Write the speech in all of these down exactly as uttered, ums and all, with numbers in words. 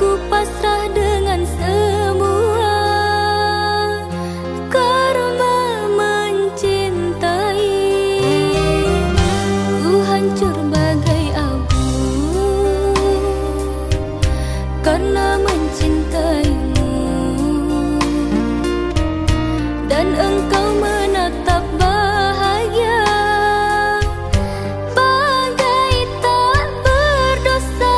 Aku pasrah dengan semua karena mencintai. Ku hancur bagai abu karena mencintaimu, dan engkau menatap bahagia bagai tak berdosa.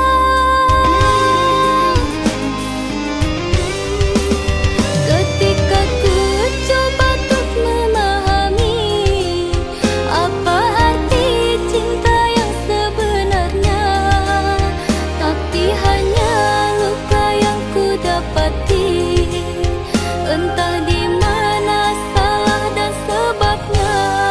Ketika ku coba untuk memahami apa arti cinta yang sebenarnya, tapi hanya luka yang ku dapati. Entah di mana salah dan sebabnya.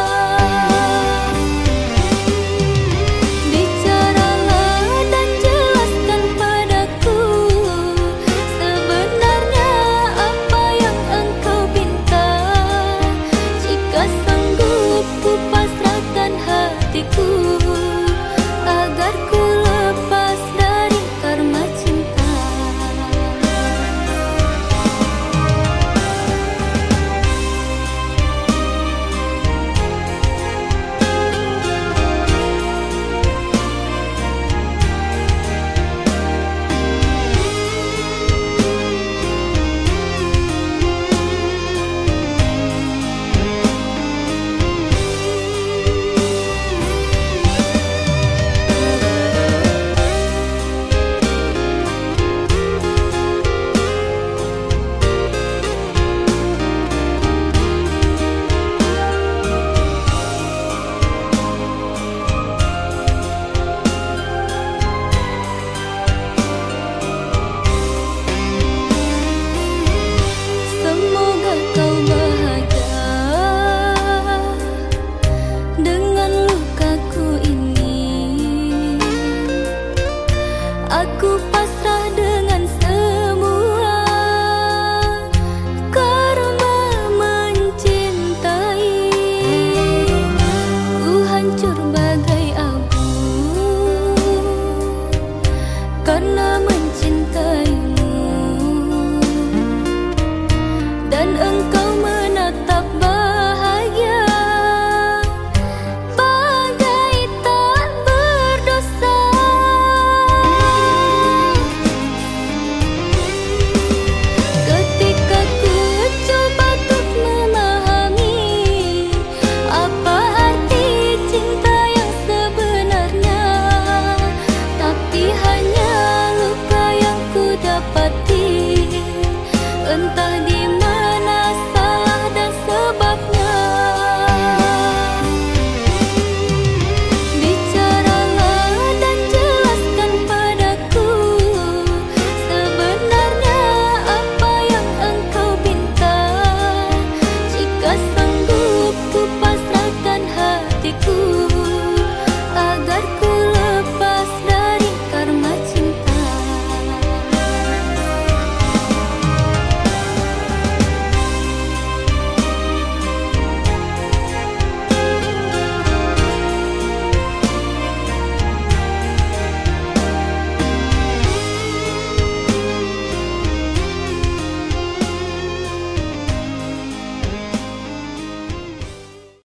Bicaralah dan jelaskan padaku sebenarnya apa yang engkau pinta. Jika sanggup ku pasrahkan hatiku agar ku lepas dari karma cinta. Semoga kau bahagia dengan lukaku ini. Aku pasrah dengan semua karena mencintai. Ku hancur bagai abu karena mencintaimu, dan